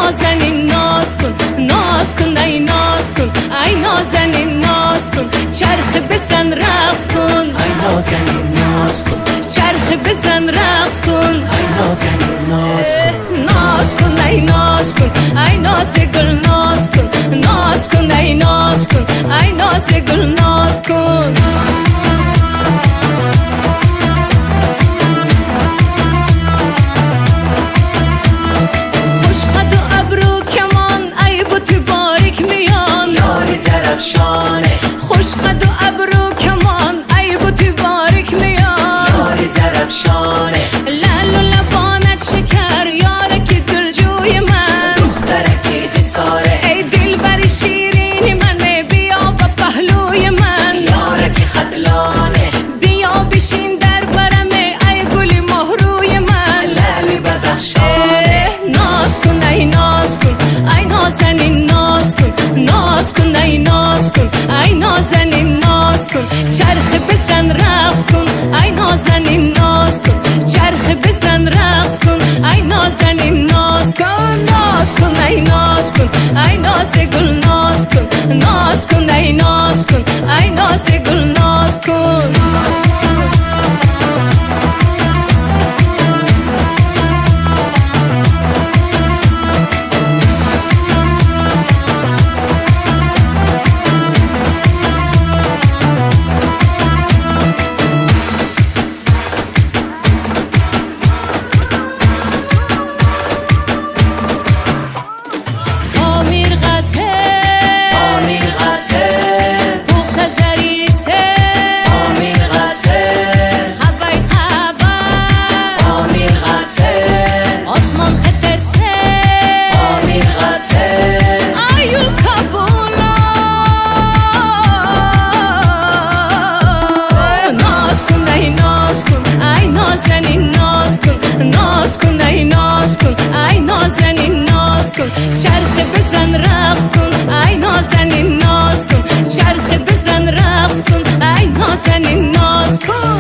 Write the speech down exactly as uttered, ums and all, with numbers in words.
نازنین ناز کن، ناز کن ای ناز کن، ای نازنین ناز کن، چرخ بزن رقص کن، ای نازنین ناز کن، چرخ بزن رقص کن، ای نازنین ناز کن، ناز کن ای ناز کن، ای ناز گل ناز کن، ناز کن ای ناز کن، ای ناز گل ناز کن. خوش قد و ابرو کمان ای بوت باریک میان، یاری زرفشانه خوش قد و ابرو کمان ای بوت باریک میان، یاری زرفشانه لال و لبانت شکر یارکی دلجوی من، دخترکی قصاره ای دل بر شیرینی من، بیا با پهلوی من، یارکی خطلانه بیا بشین در برم ای گلی مهروی من، لعلی بدخشانه ناز کن ای ناز کن، ای نازنین ناز کن، ناز کن ای ناز کن، ای نازنین ناز کن، چرخ بزن رقص کن، ای نازنین ناز کن، چرخ بزن رقص کن، ای نازنین ناز کن، ناز کن ای ناز کن، ای ناز گل ناز کن، ناز کن ای ناز کن، ای ناز گل ناز کن. ناز کن ای ناز کن، ای نازنین ناز کن، چرخ بزن رقص کن، ای نازنین ناز کن، چرخ بزن رقص کن، ای نازنین ناز کن.